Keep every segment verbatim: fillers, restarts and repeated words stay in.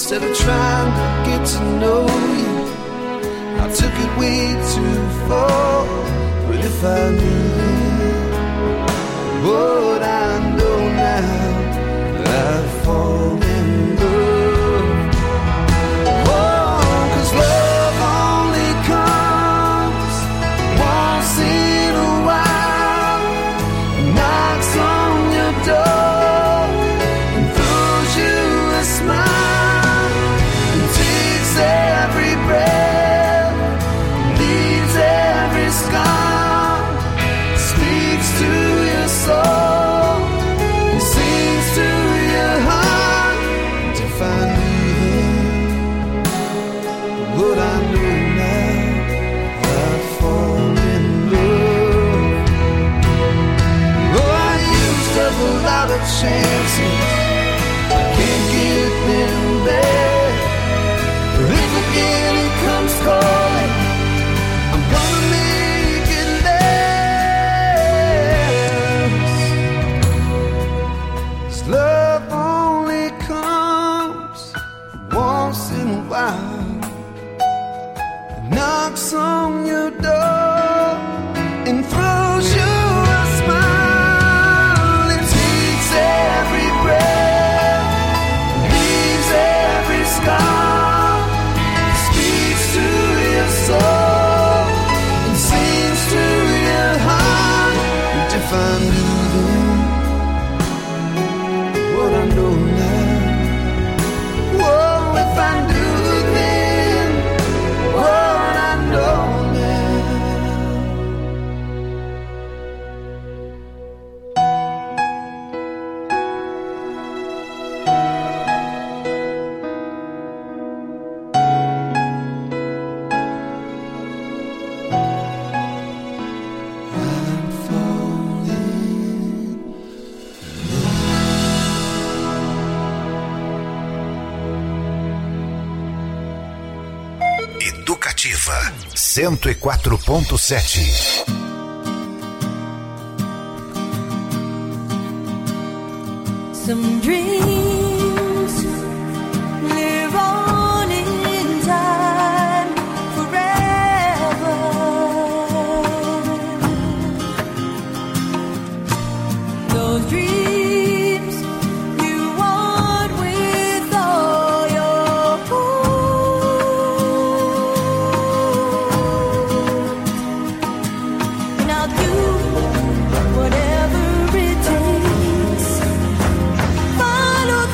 Instead of trying to get to know you, I took it way too far. But if I knew what I know now, I'd fall in love. Oh, 'cause love only comes once in a while, knocks on your door and throws you a smile, and takes every breath, leaves every scar, speaks to your soul and sings to your heart. If I knew what I know now, I'd fall in love. Oh, I used up a lot of chances, I can't get them back. But if again it comes calling, I'm gonna make it last. 'Cause love only comes once in a while, knocks on your door and throws you a smile, and takes every breath, leaves every scar, speaks to your soul and sings to your heart. And if I knew then what I know now, whoa, if I knew then what I know now. I'm falling. Educativa cento e quatro ponto sete. Some dreams live on in time forever. Those dreams you want with all your heart. And I'll do whatever it takes. Follow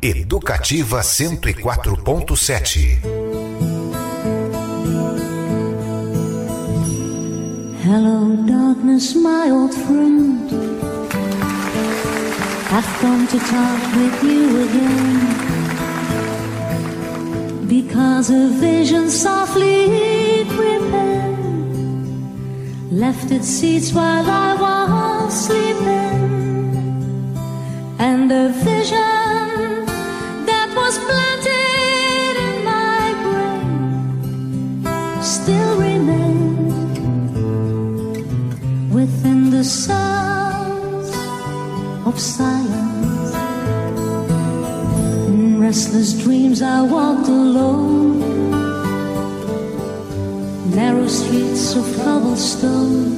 Educativa cento e quatro ponto sete. Hello, darkness, my old friend. I've come to talk with you again. Because a vision softly creeping left its seeds while I was sleeping. And a vision that was planted in my brain still remains within the sounds of silence. In restless dreams I walked alone, narrow streets of cobblestone,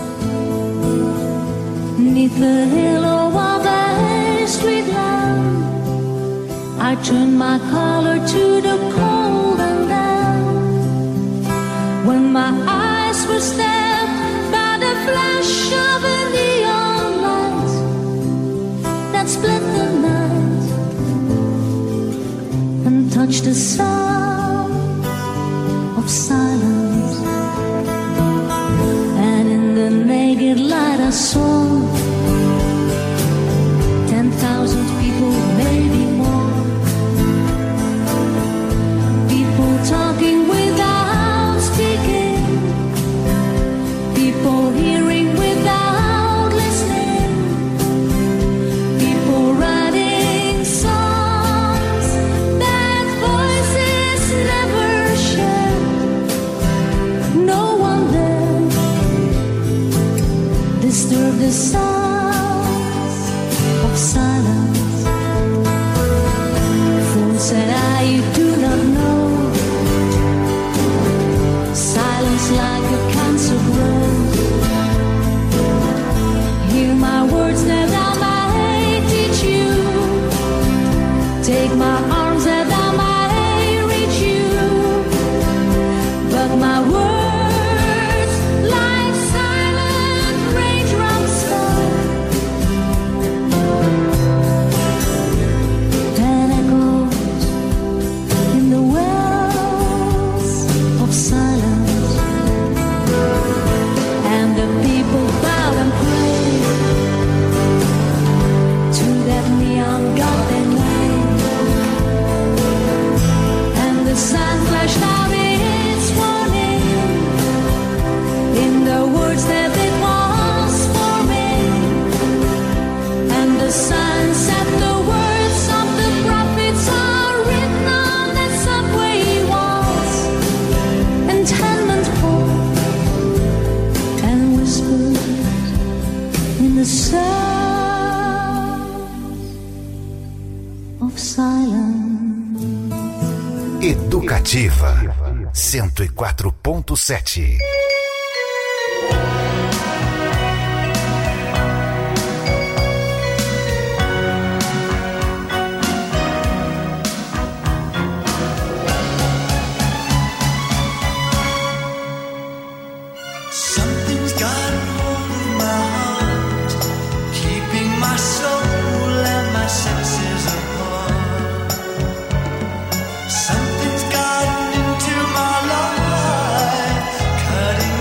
neath the halo of a street lamp. I turned my collar to the cold and damp. When my eyes were stabbed by the flash of a neon light that split the night and touched the sound of silence. And in the naked light I saw ten thousand people, maybe more. People talking without speaking, people hearing without listening, people writing songs that voices never shared. No one there disturbed the sounds of silence. Fool, said I, you do not know. Silence like a cancer grows. Hear my words that I might teach you. Take my arms that I might reach you. But my words like silent raindrops fall and echoes in the wells of silence. And the people bow and pray to that neon god they made. And the sun flashed out its warning in the words that it was forming. And the sun said the words of the prophets are written on the subway walls and tenement halls, and whispered in the sound of silence. Educativa cento e quatro ponto sete. Something's got hold of my heart, keeping my soul and my senses apart. Something's gotten into my life, cutting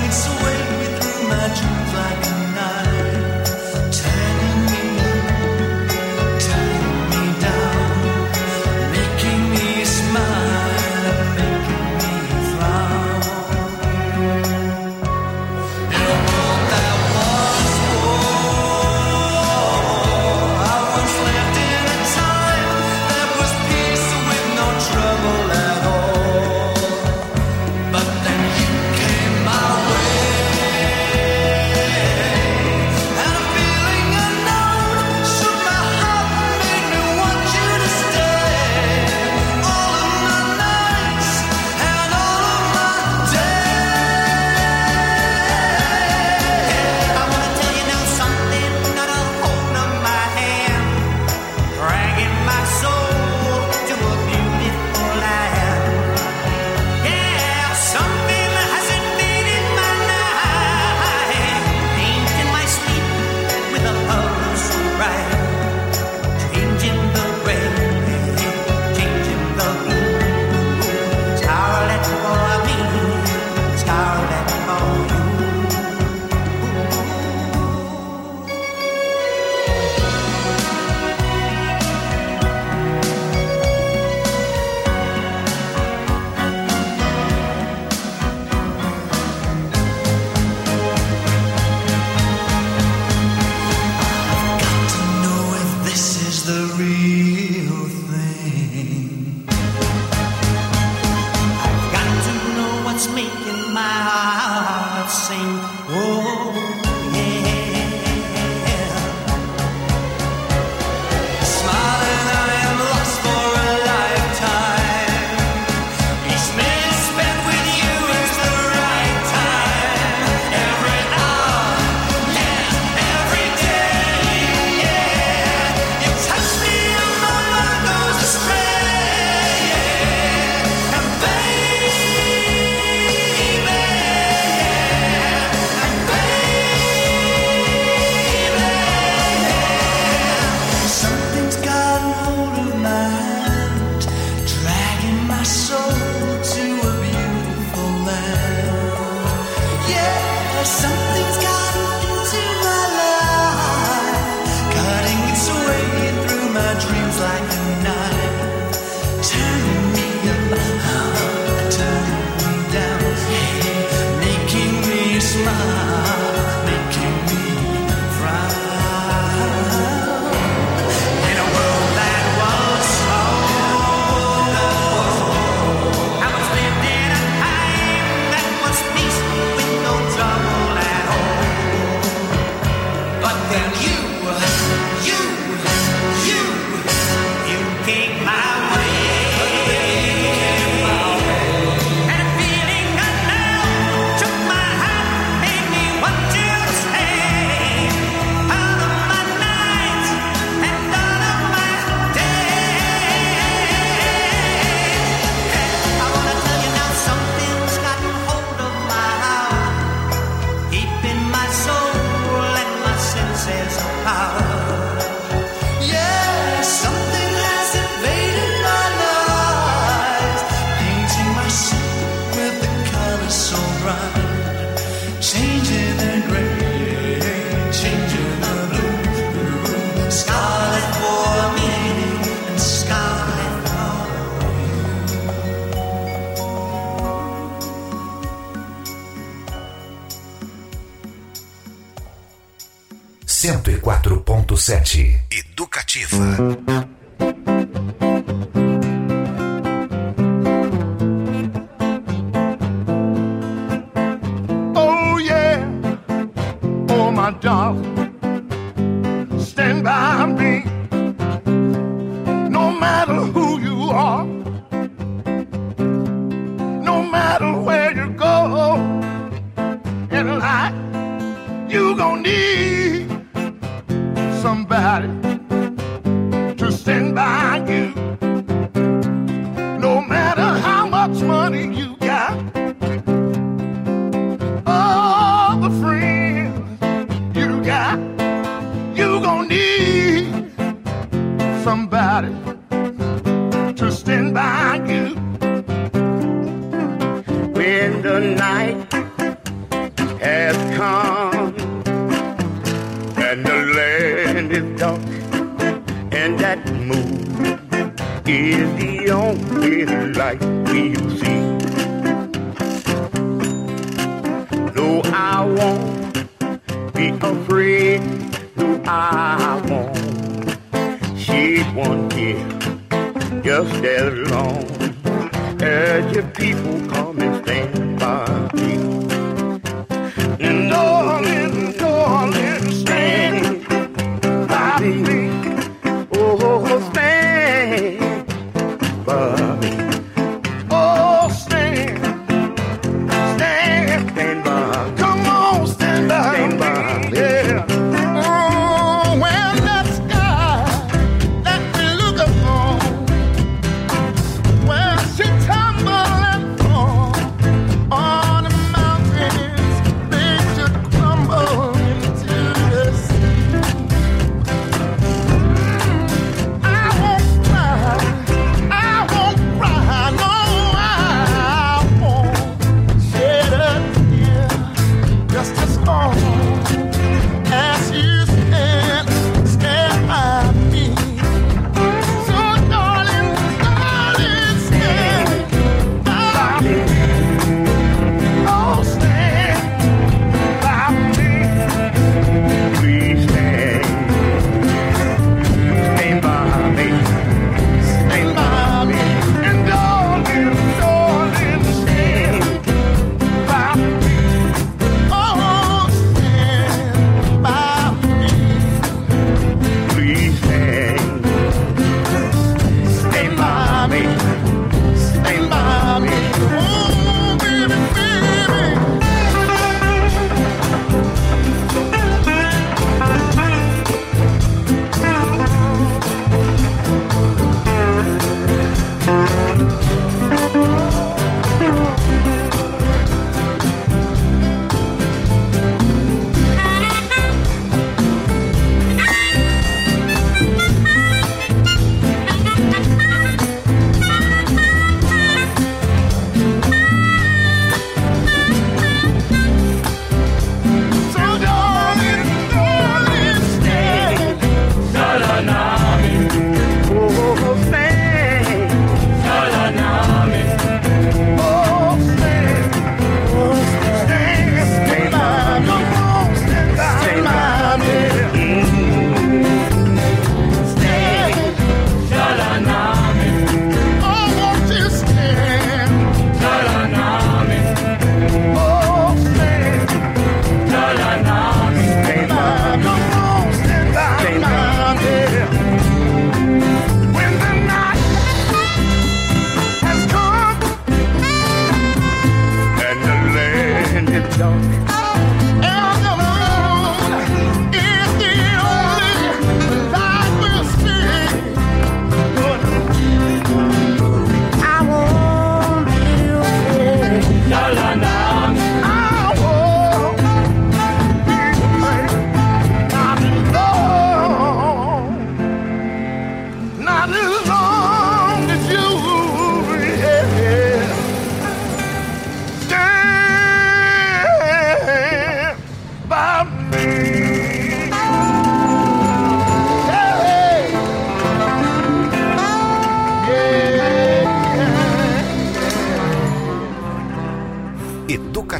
you, you, you came my way. And a feeling unknown took my heart, made me want to stay. All of my nights and all of my days. I wanna tell you now, something's gotten hold of my heart, deep in my soul and my senses of power. Yeah, something has invaded my life, painting my soul with the colors so bright, changing the gray, changing the blue, scarlet for me and scarlet for cento e quatro ponto sete. Educativa. Oh yeah, oh my darling, stand by me. No matter who you are, no matter where you go in life, you gon' need somebody to stand by you. No matter how much money you got, all the friends you got, you gon' need somebody to stand by you. When the night has come and the land is dark, and that moon is the only light we'll see. No, I won't be afraid. No, I won't shed one tear, just as long as your people come and stand by me. And darling, darling, stand by me. Oh, stand by me. Oh, stand, stand, stand by. Come on, stand by, stand by me. Yeah. Oh, when that sky that we look upon, when she tumble and fall on the mountains, they should crumble into the sea.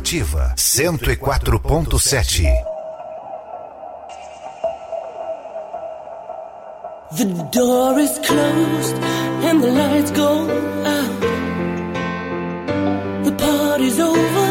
Educativa cento e quatro ponto sete. The door is closed and the lights go out. The party's over,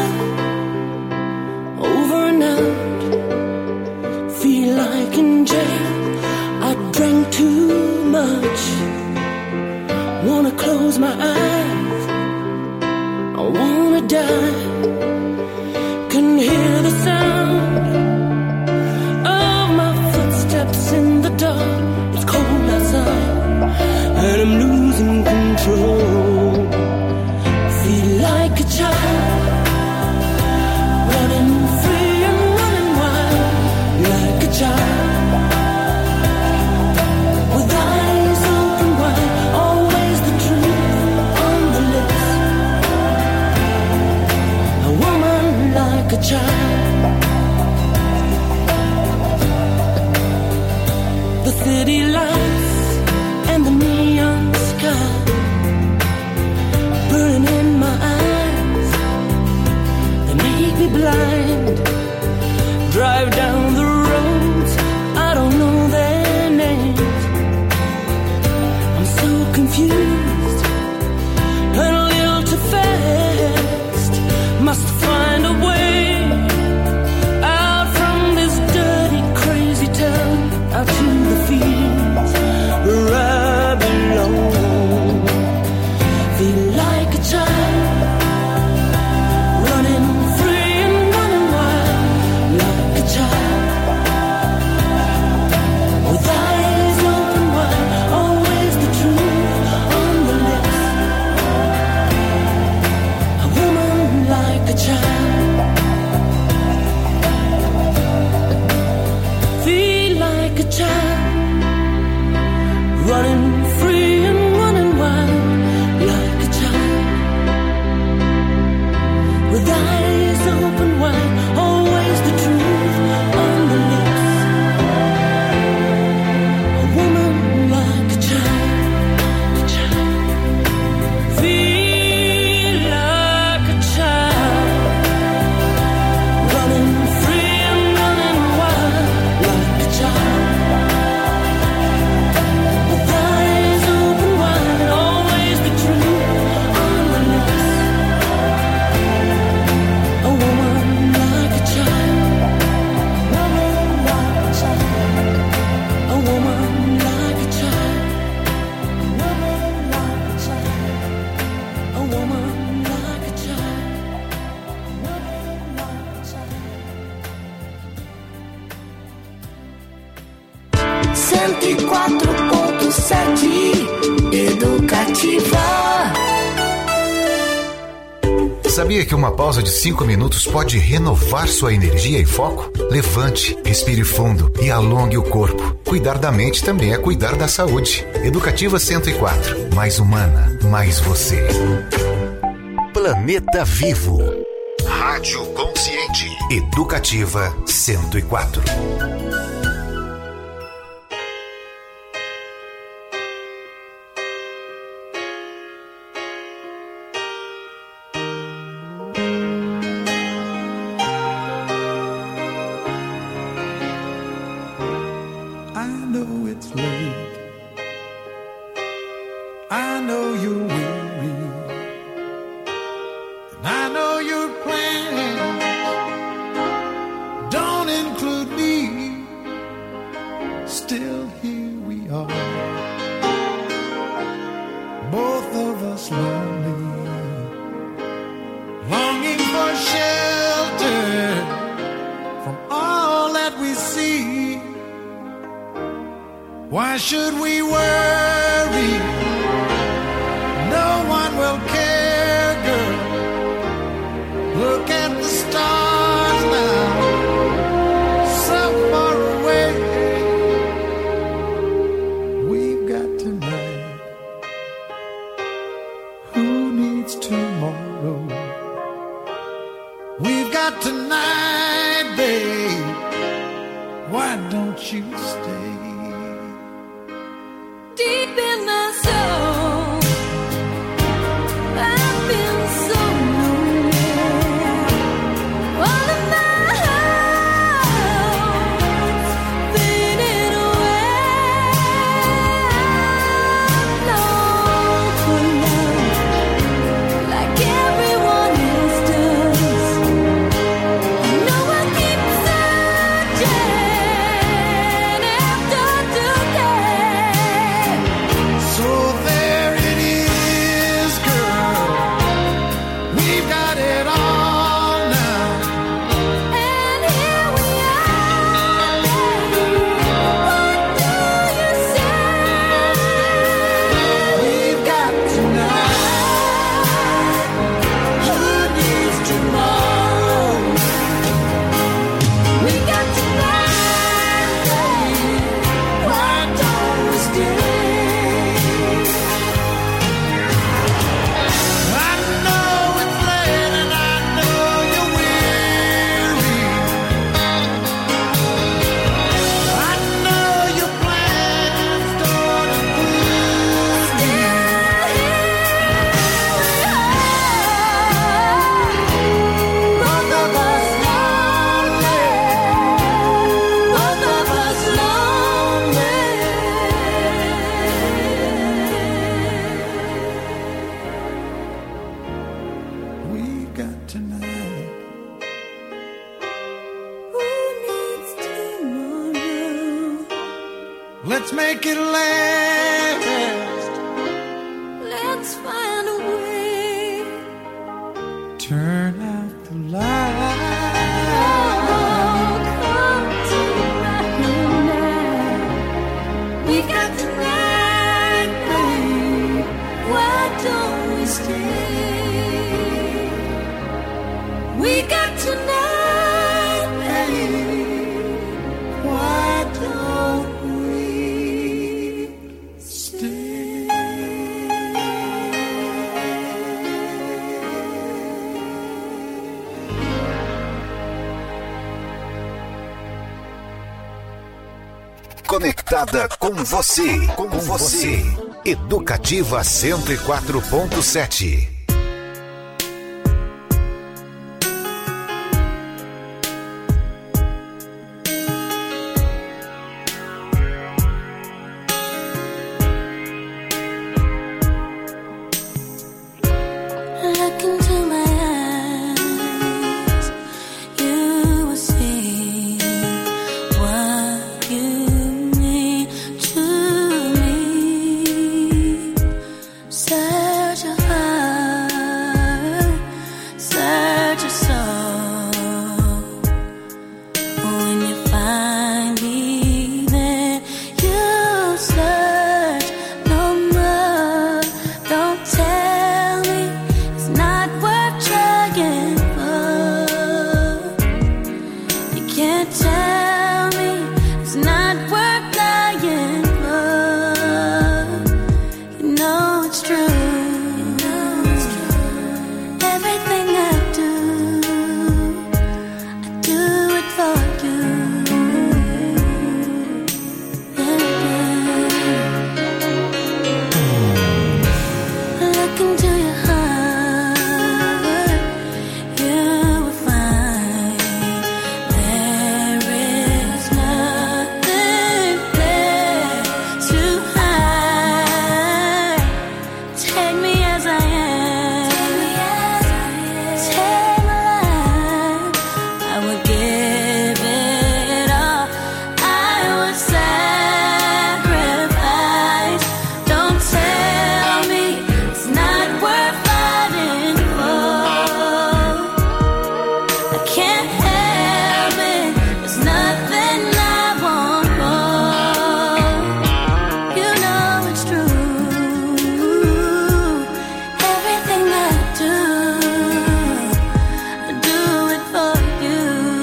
over and out. Feel like in jail, I drank too much. Wanna close my eyes, I wanna die. Can hear the sound of my footsteps in the dark. It's cold outside and I'm losing control. Feel like a child, running free and running wild. Like a child, with eyes open wide. Always the truth on the lips. A woman like a child. The city lights and the neon sky burning in my eyes, they make me blind. Drive down the roads, I don't know their names. I'm so confused and a little too fast. Must find a way out from this dirty, crazy town, out to the fields where I belong. Feel like a child, running free and running wild. Like a child, with eyes open wide. Always the truth on the lips. A woman like a child. Feel like a child, running free and running wild. Like a child, with eyes open wide. Always the truth on the lips. A woman like a child, a child. Feel like a child, running free and running wild. Like a child, with eyes open wide. Always the truth on the lips. A woman like a child, woman like a child. A woman like a child, woman like a child. A woman like a child, woman like a child. cento e quatro ponto sete Educativa. Sabia que uma pausa de cinco minutos pode renovar sua energia e foco? Levante, respire fundo e alongue o corpo. Cuidar da mente também é cuidar da saúde. Educativa cento e quatro. Mais humana, mais você. Planeta Vivo. Rádio Consciente. Educativa cento e quatro. I know it's late. I know you're weary. And I know your plans don't include me. Still, here we are. Both of us lonely, longing for shelter from all that we see. Why should we worry? No one will care, girl. Look at the stars now, so far away. We've got tonight. Who needs tomorrow? We've got tonight, babe. Why don't you stay? Deep in my soul. let's make it last. Let's find a way. Turn out the light. Oh, come tonight. We got tonight, babe. Why don't we stay? We got tonight, babe. Why don't we stay? Conectada com você, com você. Educativa cento e quatro ponto sete. Look into my eyes, you will see what you mean to me. Search your heart, search your soul. When you find me, then you search no more. Don't tell me it's not worth trying for. You can't tell me it's not worth dying for. You know it's true. You know it's true. Everything I do, I do it for you. Look into your heart, you will find there is nothing there to hide. Take me as I am, take my life. I would give it all, I would sacrifice. Don't tell me it's not worth fighting for. I can't help it, there's nothing I want more. You know it's true. Everything I do, I do it for you.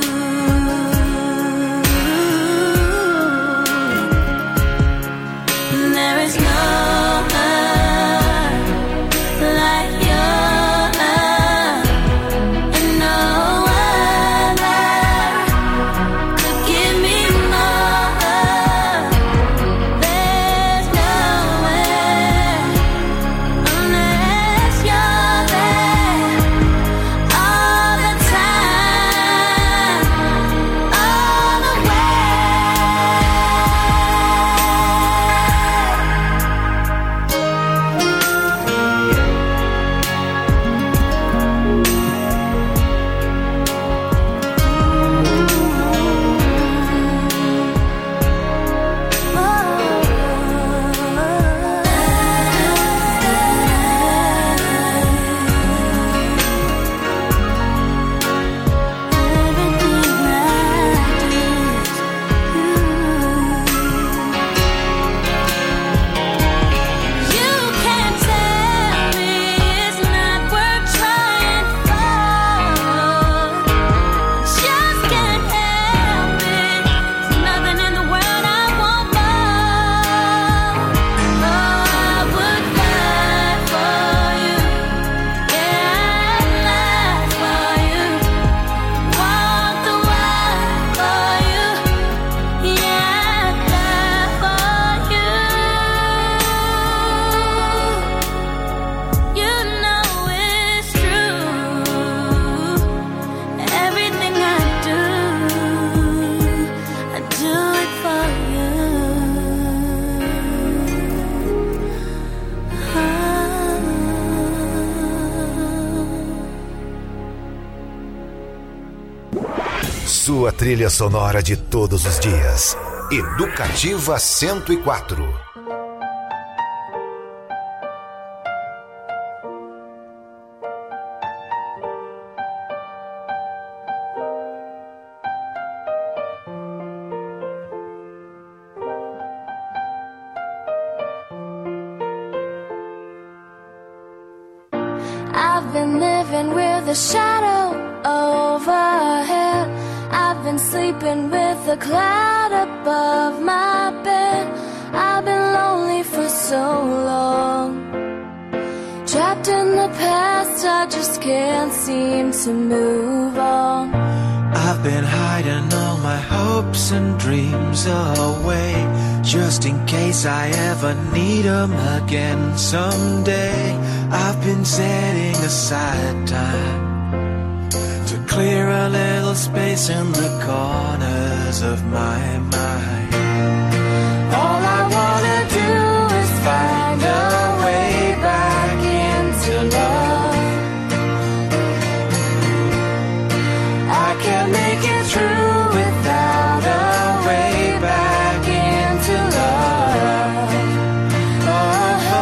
There is no love like your love, and no other could give me more. There's nowhere unless you're there all the time, all the way. You can't tell me it's not worth trying for. Just can't help it. There's nothing in the world I want more. Oh, I would fight for you. Yeah, I'd lie for you. Walk the world for you. Yeah, I'd die for you. You know it's true. Everything I do, I do it for you. Sua trilha sonora de todos os dias. Educativa cento e quatro. I've been living with a shadow overhead. I've been sleeping with a cloud above my bed. I've been lonely for so long, trapped in the past, I just can't seem to move on. I've been hiding all my hopes and dreams away, just in case I ever need them again someday. I've been setting aside time to clear a little space in the corners of my mind. All I wanna do is find a way back into love. I can't make it through without a way back into love. Oh,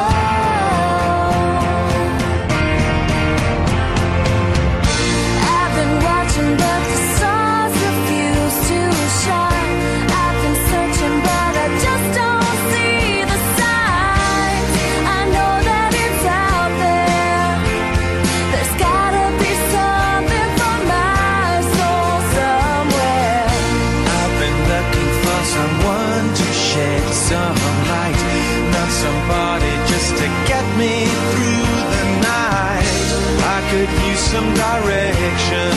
I've been watching, but the stars refuse to shine. I've been searching, but I just don't see the signs. I know that it's out there. There's gotta be something for my soul somewhere. I've been looking for someone to shed some light, not somebody just to get me through the night. I could use some direction,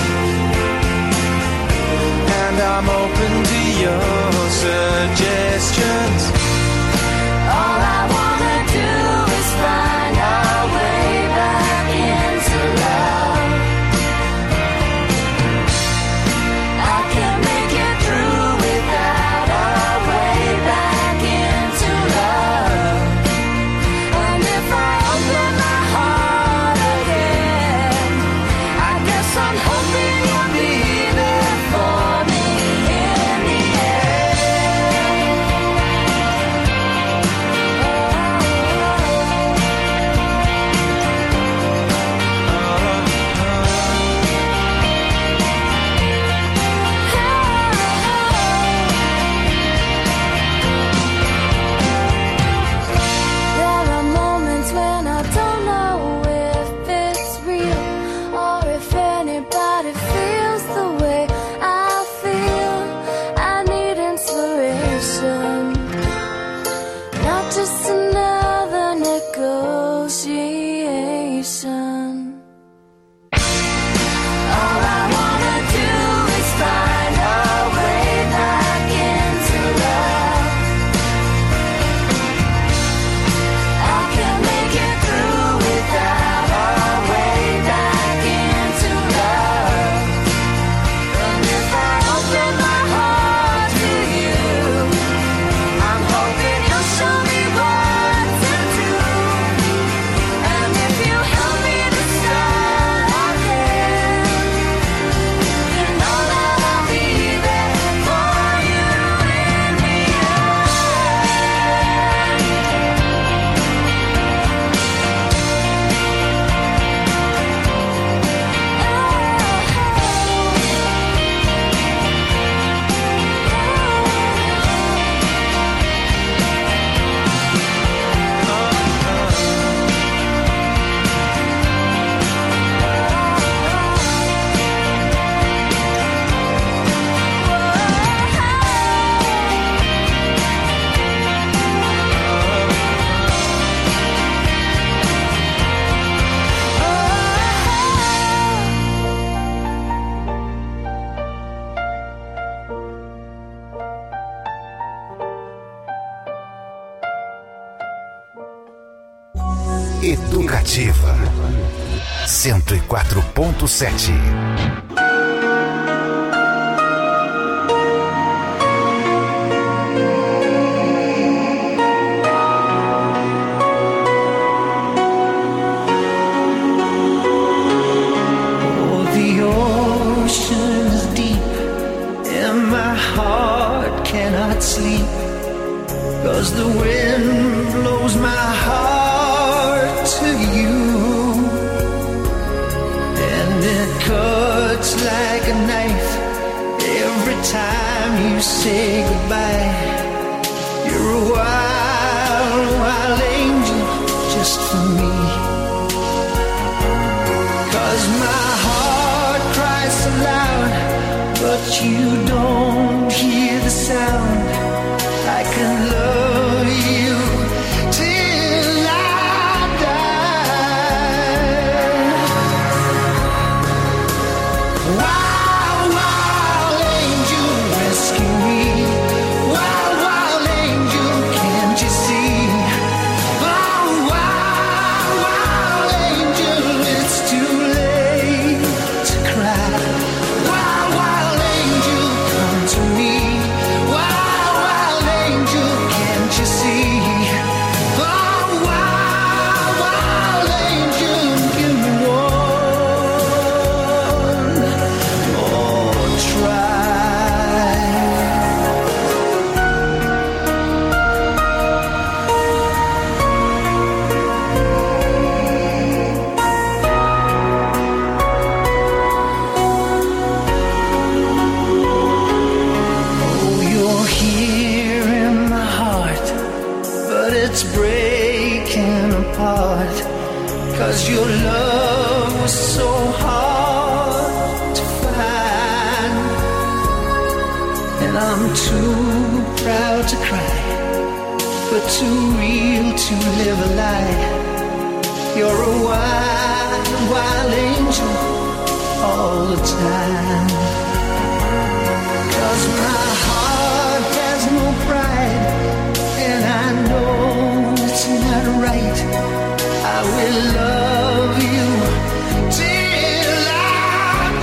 and I'm open to your suggestions. All I wanna do is find our way back into love. I can't make it through without our way back into love. And if I open my heart again, I guess I'm hoping you'll be there for me in the There are moments when I don't know if it's real or if anybody feels the way I feel. I need inspiration, not just another negotiation. All I wanna do is find our way back into love. I can't make it through without our way back into love. And if I open my heart to you, I'm hoping you'll show me what to do. And if you help me to start again, you know that I'll be there for you in the Educativa cento e quatro ponto sete. Oh, the ocean's deep, and my heart cannot sleep wind blows my heart to you, and it cuts like a knife every time you say goodbye. You're a wild, wild angel just for me. 'Cause my heart cries so loud, but you don't hear the sound. I can love you till I die. Wild, wild angel, rescue me. Wild, wild angel, can't you see? Oh, wild, wild angel, it's too late to cry. Wild, wild angel, come to me. Wild, wild angel, can't you see? Oh, wild, wild angel, give me one more try. Oh, you're here in my heart, but it's breaking apart. 'Cause your love was so hard to find, and I'm too proud to cry, but too real to live a lie. You're a wild, wild angel all the time. 'Cause my heart has no pride, and I know it's not right. I will love you till I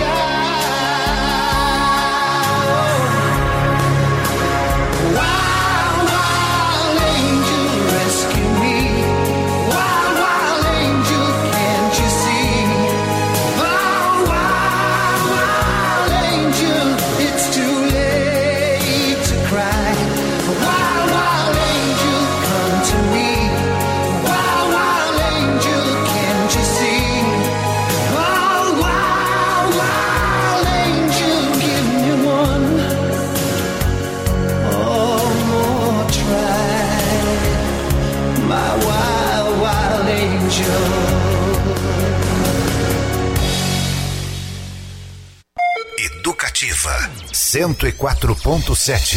die. Wild, wild angel, rescue me. Wild, wild angel, can't you see? Oh, wild, wild angel, it's too late to cry. Wild, wild angel, come to me. Wild, wild angel, can't you see? Oh, wild, wild angel, give me one oh, more try. My wild, wild angel. Educativa cento e quatro ponto sete.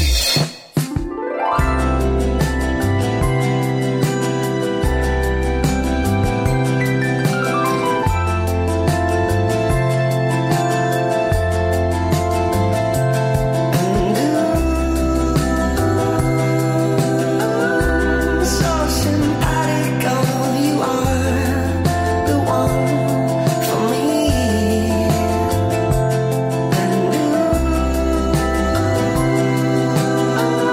So simpatico, you are the one for me. And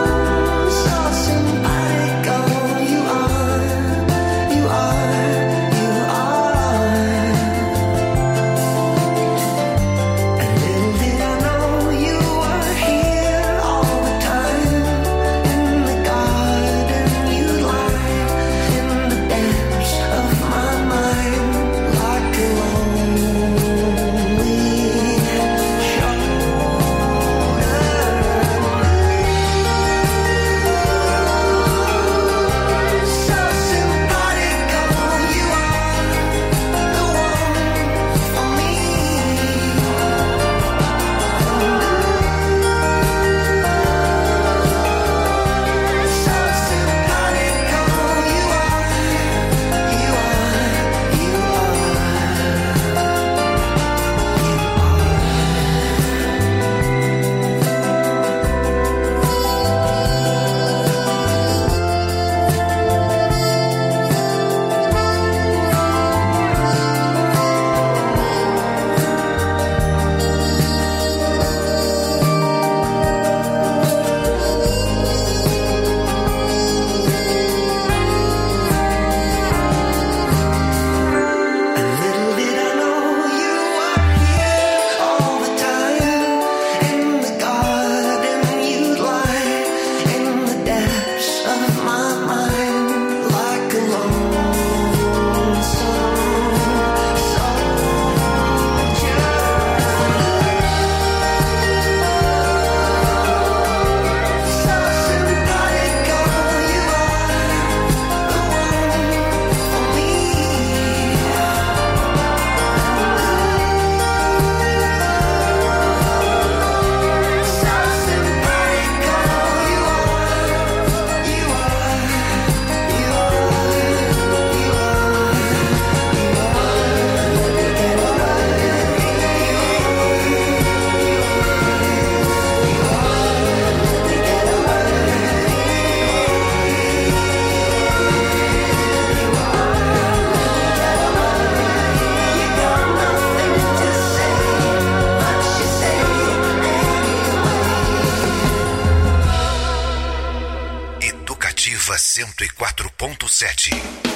cento e quatro ponto sete.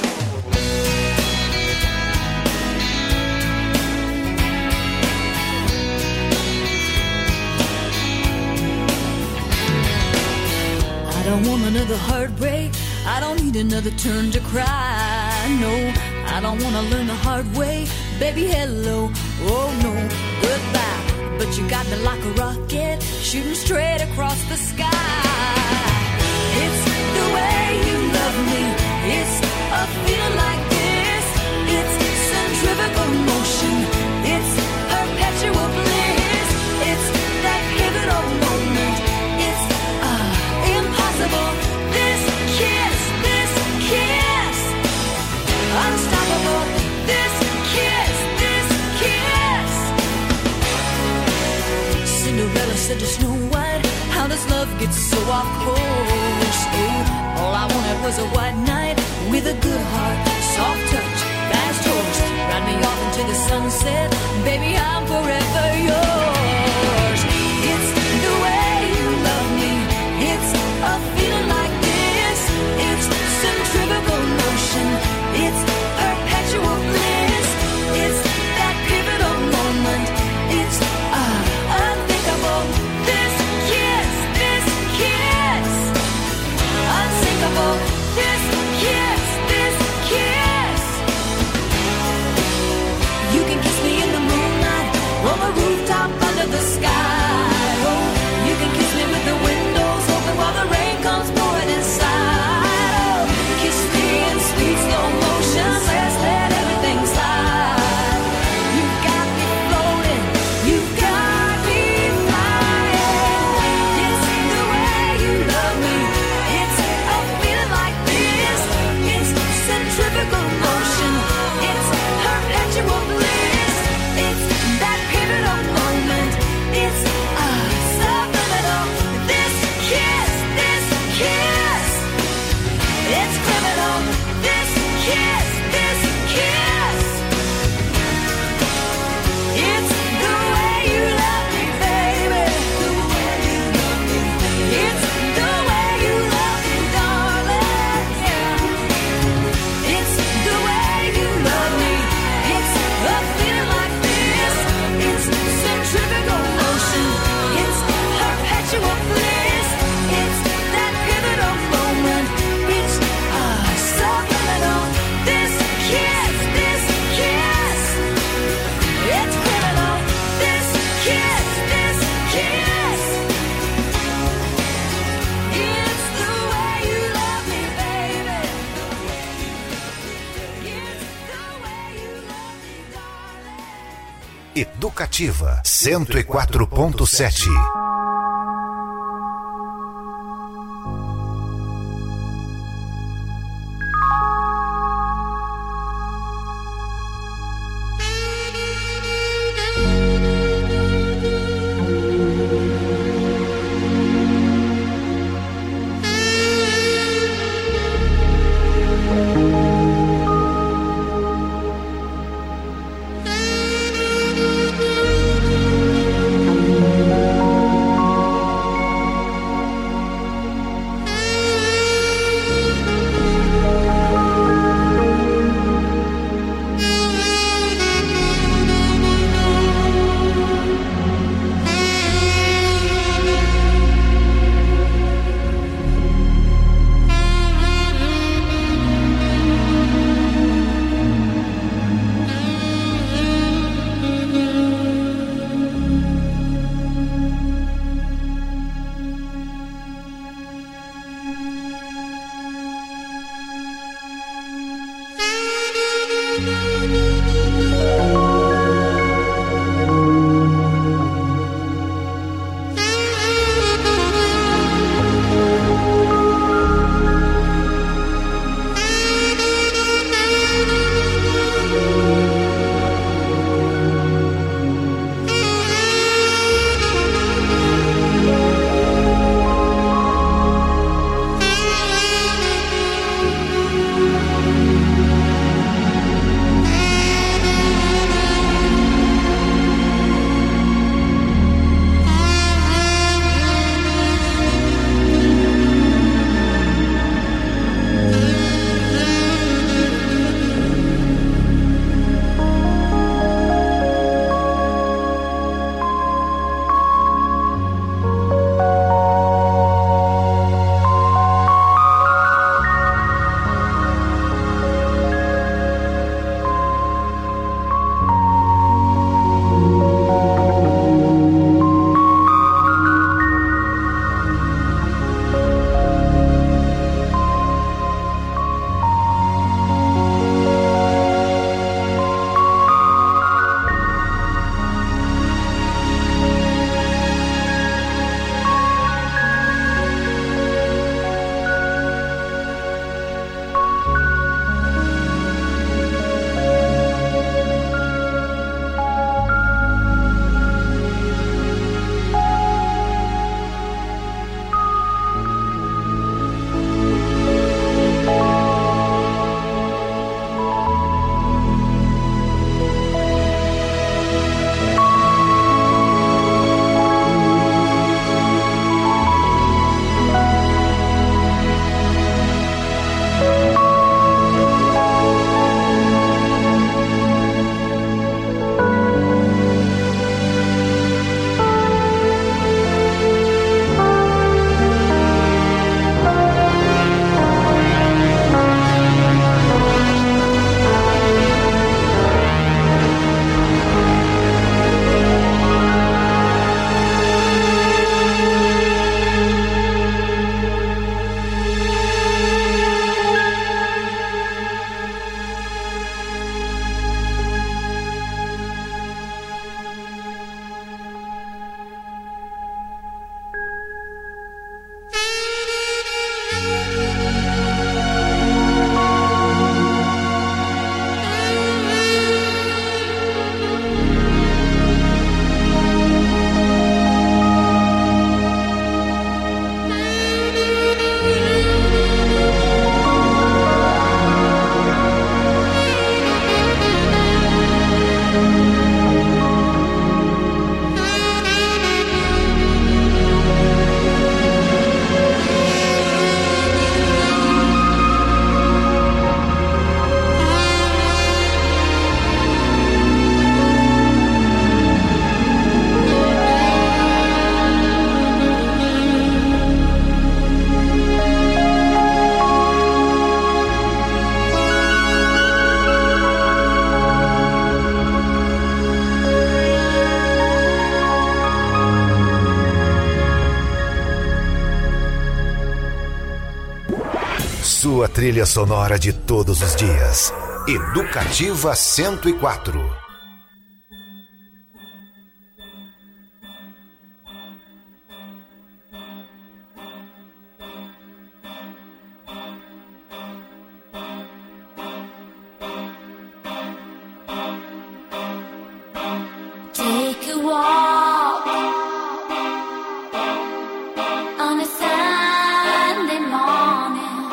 I don't want another heartbreak. I don't need another turn to cry. No, I don't want to learn the hard way. Baby, hello. Oh, no, goodbye. But you got me like a rocket, shooting straight across the sky. It's the way you love me. It's a feeling like this. It's centrifugal motion. It's perpetual bliss. It's that pivotal moment. It's uh, impossible. This kiss, this kiss, unstoppable. This kiss, this kiss. Cinderella said to Snow White, how does love get so off course? Oh, all I wanted was a white knight with a good heart, soft touch, fast horse. Ride me off into the sunset, baby, I'm forever yours. It's the way you love me. It's a feeling like this. It's centrifugal motion. It's perpetual bliss. It's that pivotal moment. It's uh, unthinkable. This kiss, this kiss, unsinkable. This kiss, this kiss. You can kiss me in the moonlight, on the rooftop under the sky. Oh, you can kiss me with the windows open while the rain comes pouring inside. Oh, kiss me in sweet slow motion, let's let everything slide. You got me floating, you got me flying. It's the way you love me. It's a feeling like this. It's centrifugal motion. It's perpetual bliss. It's that pivotal moment. It's uh, subliminal. This kiss, this kiss. It's criminal. This kiss, this kiss. It's the way you love me, baby. It's the way you love me, darling. Yeah. It's the way you love me. It's a feeling like this. It's centrifugal motion. It's perpetual bliss. It's that pivotal moment. It's uh, subliminal. This kiss, this kiss. It's criminal. This kiss, this kiss. It's the way you love me, baby. It's the way you love me, darling. Educativa cento e quatro ponto sete. sua trilha sonora de todos os dias. Educativa cento e quatro. Take a walk on a Sunday morning.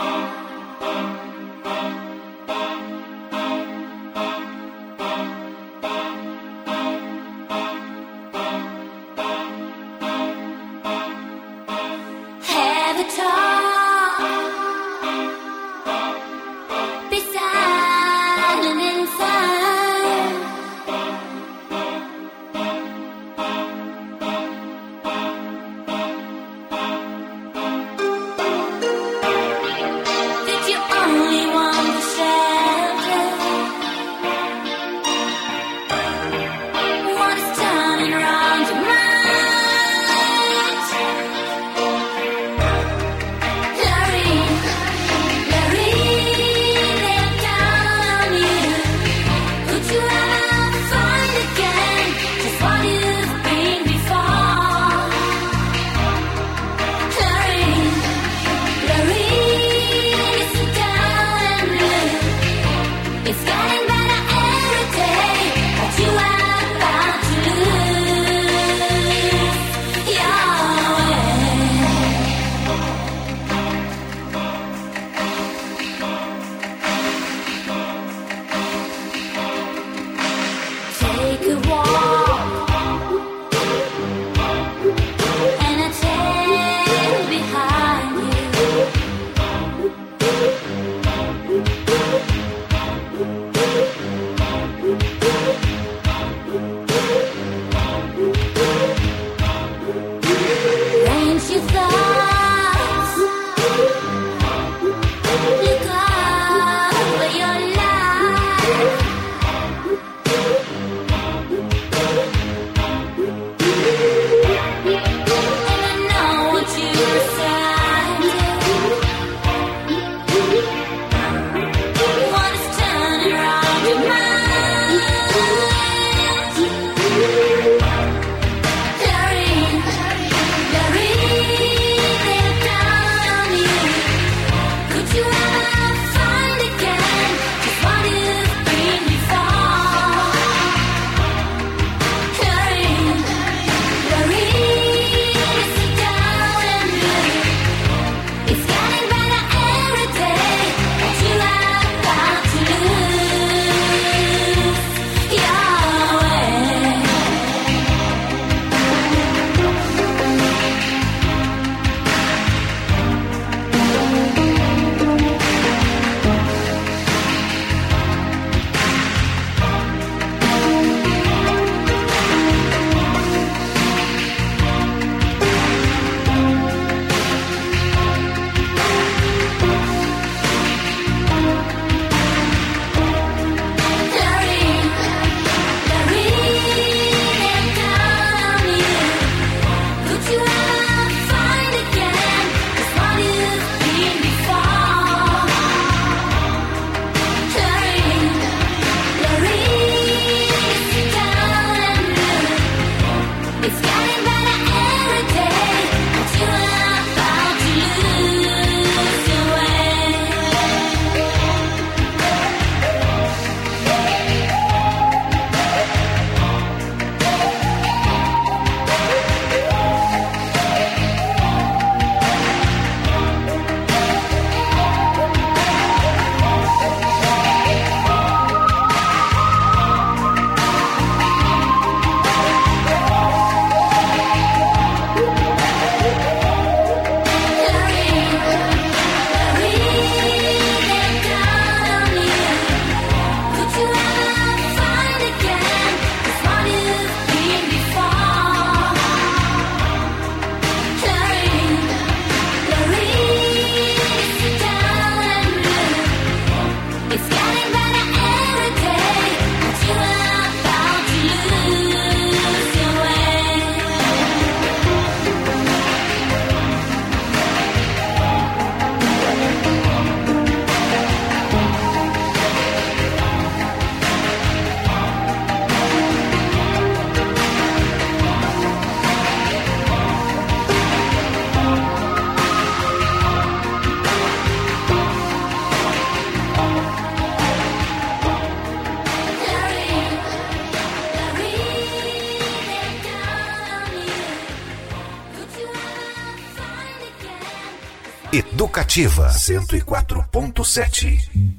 Educativa cento e quatro ponto sete.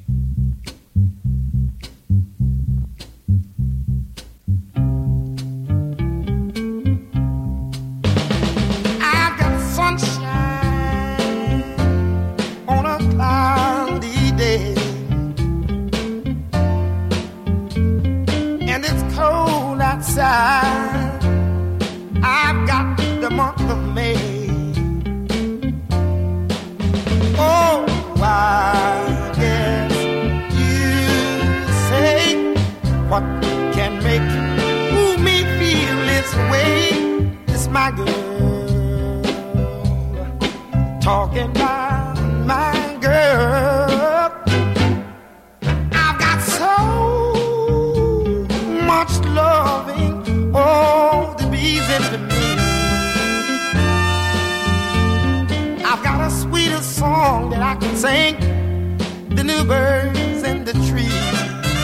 I've got sunshine on a cloudy day, and it's cold outside. I've got the month of May. Oh, I guess you say, what can make move me feel this way? It's my girl talking about my girl. I've got so much loving, oh, the bees into me. I've got a sweeter song that I can sing than the birds in the trees.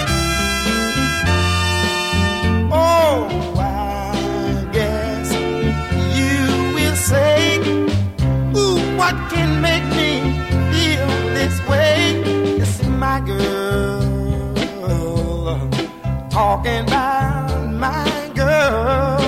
Oh, I guess you will say, ooh, what can make me feel this way? It's my girl talking about my girl.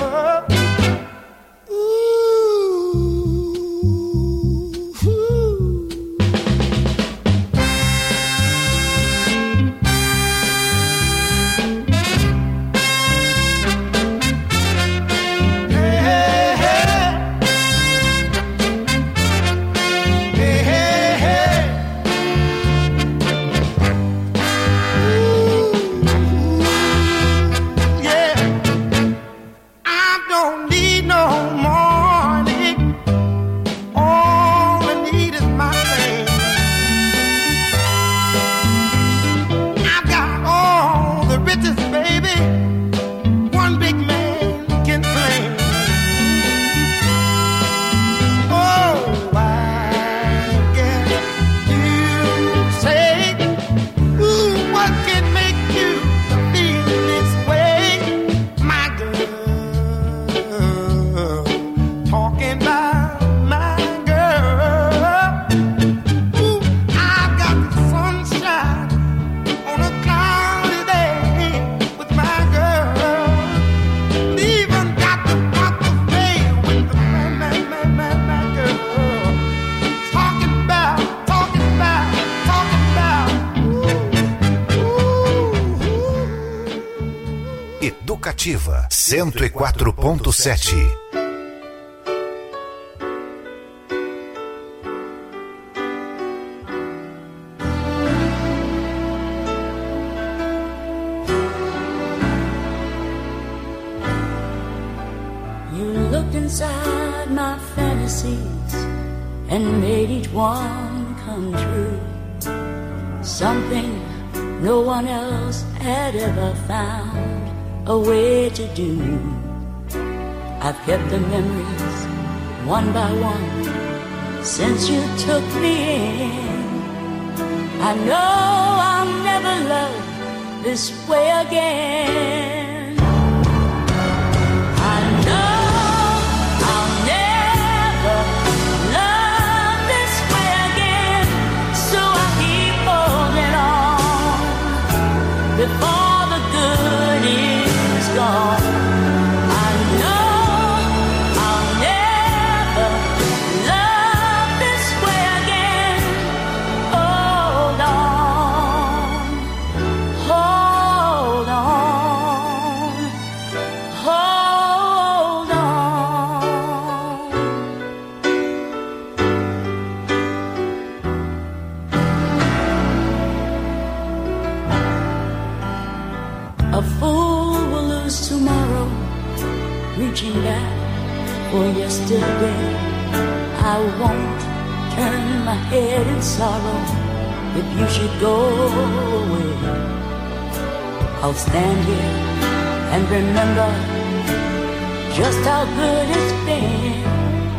Educativa cento e quatro ponto sete. You looked inside my fantasies and made each one come true. Something no one else had ever found a way to do. I've kept the memories one by one since you took me in. I know I'll never love this way again. I know I'll never love this way again, so I keep holding on before the good is gone. I know I'll never love this way again. Hold on, hold on, hold on. A fool will lose tomorrow, reaching back for yesterday. I won't turn my head in sorrow if you should go away. I'll stand here and remember just how good it's been,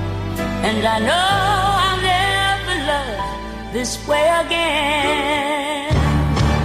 and I know I'll never love this way again.